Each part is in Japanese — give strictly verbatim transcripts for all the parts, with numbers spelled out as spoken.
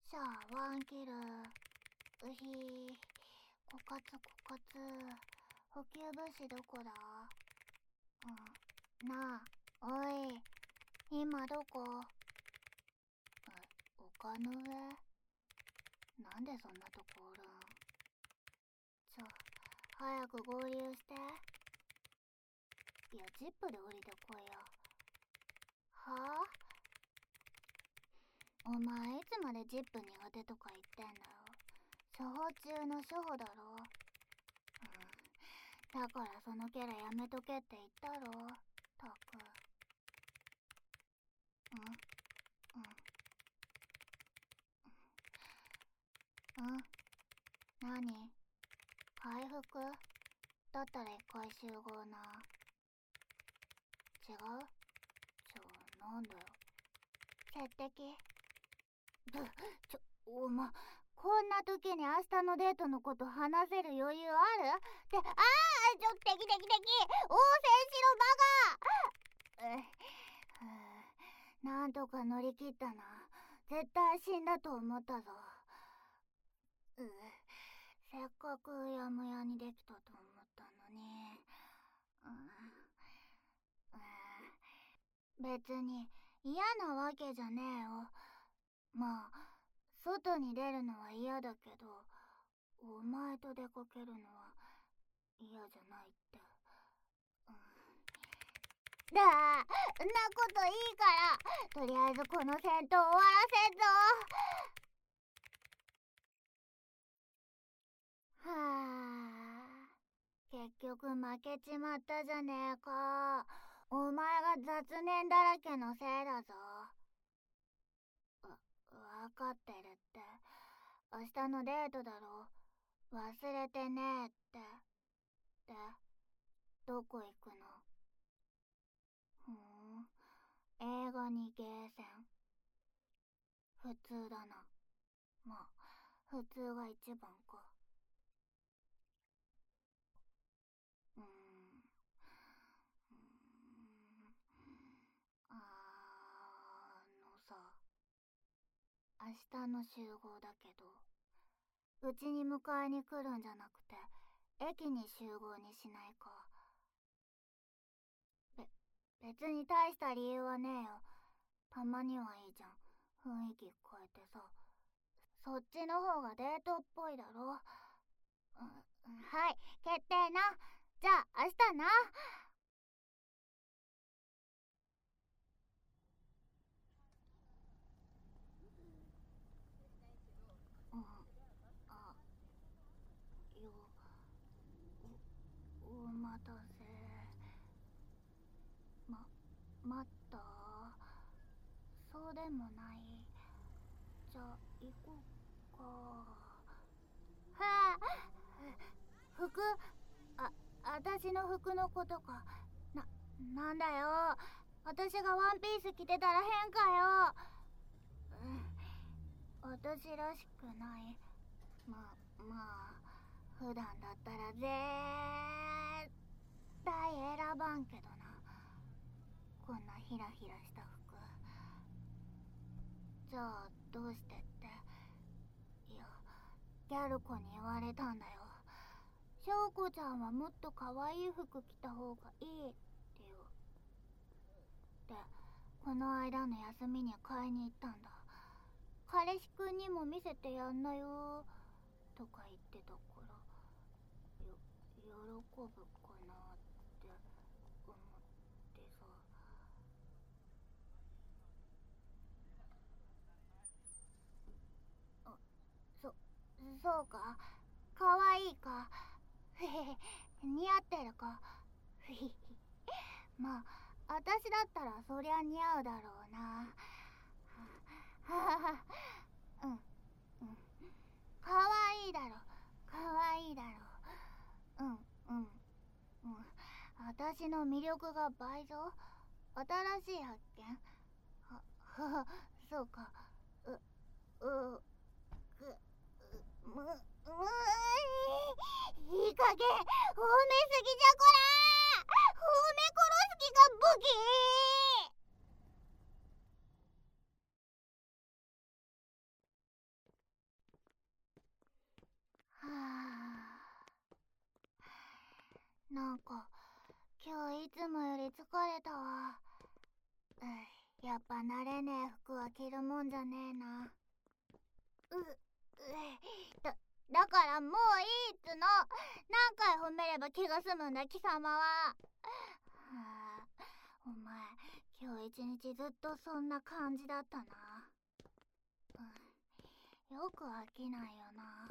シャーワンキル。うひー。枯渇枯渇。補給物資どこだ？うん。なあ、おい。今どこ？え、丘の上？なんでそんなとこおるん？ちょ、早く合流して。いや、ジップで降りてこいよ。はぁ？お前いつまでジップ苦手とか言ってんだよ。処方中の処方だろ。うん。だからそのキャラやめとけって言ったろ。たく。うんうん。うん。何？回復？だったら一回集合な。違う？ちょ、なんだよ。潔敵。ぶ、ちょ、おま、こんな時に明日のデートのこと話せる余裕ある？って、あーちょ、敵敵敵応戦しろバカ！うふぅ、なんとか乗り切ったな。絶対死んだと思ったぞ。うせっかくうやむやにできたと思ったのに。うう別に嫌なわけじゃねえよ。まあ、外に出るのは嫌だけど、お前と出かけるのは嫌じゃないって。うん、だあ、んなこといいから、とりあえずこの戦闘終わらせんぞ。はあ、結局負けちまったじゃねえか。お前が雑念だらけのせいだぞ。わ、わかってるって。明日のデートだろ。忘れてねえって。で、どこ行くの？ふーん、映画にゲーセン。普通だな。まあ、普通が一番か。うーん。うーん。あのさ、明日の集合だけど、うちに迎えに来るんじゃなくて、駅に集合にしないか。べ、別に大した理由はねえよ。たまにはいいじゃん。雰囲気変えてさ。そっちの方がデートっぽいだろ。うん、はい、決定な。じゃあ明日な。うん、あ、よ、お、お待たせ。ま、待った？そうでもない。じゃあ行こうか。はあ、服？あ、あたしの服のことか。な、なんだよ。私がワンピース着てたら変かよ。うん、私らしくない。ま、まあ、普段だったらぜー対選ばんけどな。こんなヒラヒラした服。じゃあどうしてって？いや、ギャル子に言われたんだよ。翔子ちゃんはもっと可愛い服着た方がいいってよ。で、この間の休みに買いに行ったんだ。彼氏くんにも見せてやんなよとか言ってたから、よ、喜ぶかなって思ってさ。あ、そ、そうか？かわいいか？へへへ、似合ってるか？ふひひ。まあ、私だったらそりゃ似合うだろうな。ははは。うん、うん。かわいいだろ。かわいいだろ。うん、うん、うん。私の魅力が倍増？新しい発見？は、はは、そうか。う、う、く、む、むいい加減、褒めすぎじゃこらー！褒め殺す気が武器！ なんか今日いつもより疲れたわ。うん、やっぱ慣れねえ服は着るもんじゃねえな。う、うだ、だからもういいっつの。何回褒めれば気が済むんだ貴様は。はあ、お前今日一日ずっとそんな感じだったな。うん、よく飽きないよな。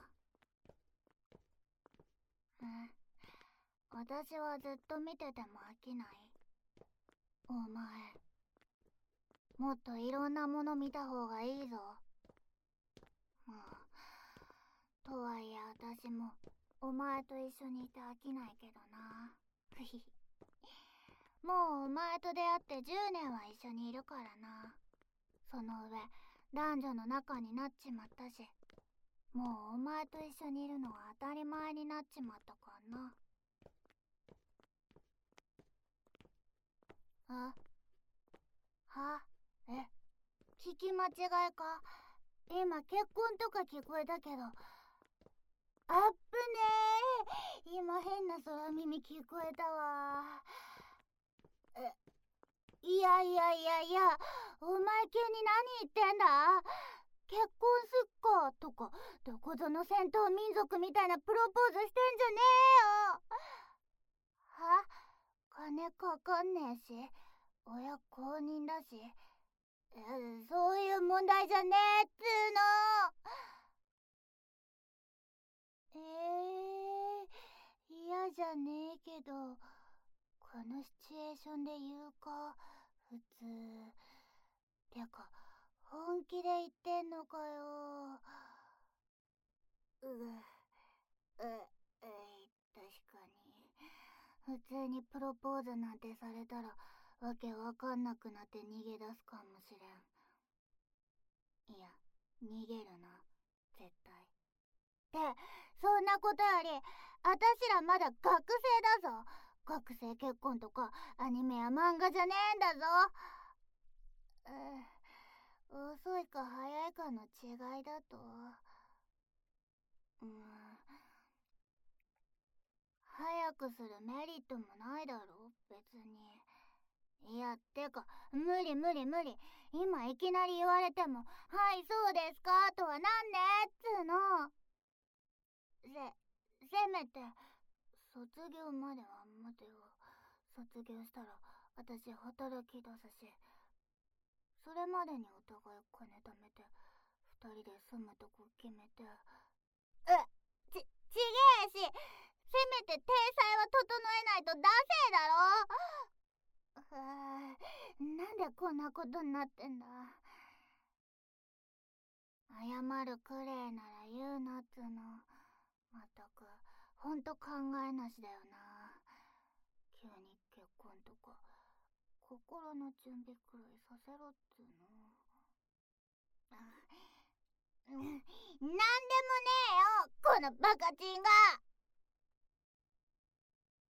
うん、私はずっと見てても飽きない。お前もっといろんなもの見た方がいいぞ。うん、とはいえ私もお前と一緒にいて飽きないけどな。ふひ。もうお前と出会ってじゅうねんは一緒にいるからな。その上男女の仲になっちまったし、もうお前と一緒にいるのは当たり前になっちまったからな。あ、は、え、聞き間違いか。今結婚とか聞こえたけど、あっぶねー。今変な空耳聞こえたわ。え、いやいやいやいや、お前急に何言ってんだ。結婚すっかとかどこぞの戦闘民族みたいなプロポーズしてんじゃねえよ。は、金かかんねえし親公認だし、え、そういう問題じゃねえっつーの。えー、嫌じゃねえけど、このシチュエーションで言うか、普通。てか、本気で言ってんのかよ。う、う、え、確かに。普通にプロポーズなんてされたら、わけわかんなくなって逃げ出すかもしれん。いや、逃げるな、絶対。で、そんなことより、あたしらまだ学生だぞ。学生結婚とかアニメや漫画じゃねえんだぞ。う、遅いか早いかの違いだと。うん、早くするメリットもないだろ別に。いや、てか無理無理無理。今いきなり言われても「はいそうですか」とはなんねえっつーの。せ、せめて卒業までは待てよ。卒業したら私働き出すし、それまでにお互い金貯めて二人で住むとこ決めて。え、ち、ちげえし、せめて体裁は整えないとダセえだろ。はあ、なんでこんなことになってんだ。謝るくれえなら言うなっつの。まったくほんと考えなしだよな。急に結婚とか心の準備くらいさせろっつうの。あ、うん、なんでもねえよこのバカチンが。